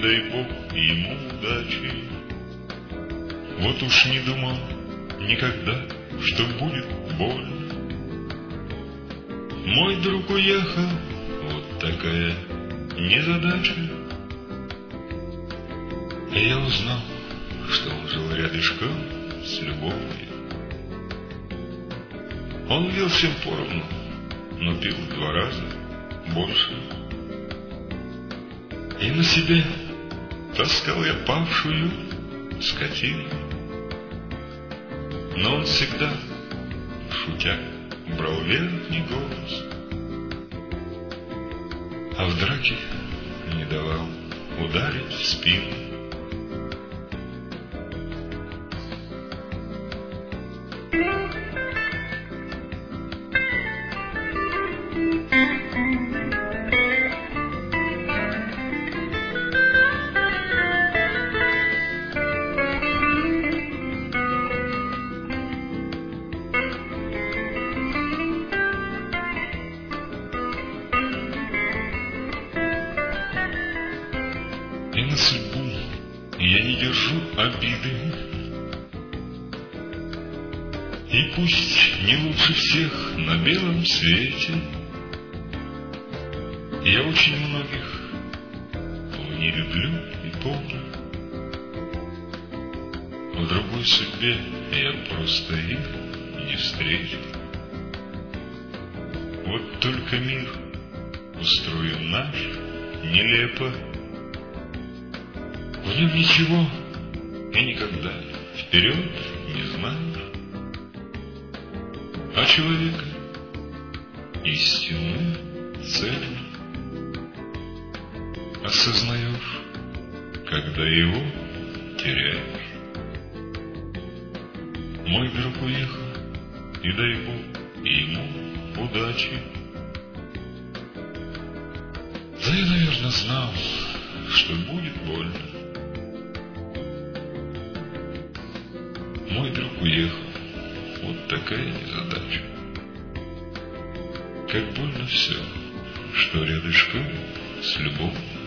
дай Бог ему удачи. Вот уж не думал никогда, что будет больно. Мой друг уехал, вот такая незадача. И я узнал, что он жил рядышком с любовью. Он пил всем поровну, но пил в 2 раза больше. И на себе таскал я павшую скотину. Но он всегда, шутя, брал верхний голос, а в драке не давал ударить в спину. И на судьбу я не держу обиды. И пусть не лучше всех на белом свете, я очень многих не люблю и помню. В другой судьбе я просто их не встречу. Вот только мир устроен наш нелепо. В нем ничего и никогда вперед не знаешь, а человека истинную цель осознаешь, когда его теряешь. Мой друг уехал, и дай Бог ему удачи. Да я, наверное, знал, что будет больно. Мой друг уехал, вот такая незадача. Как больно все, что рядышком с любовью.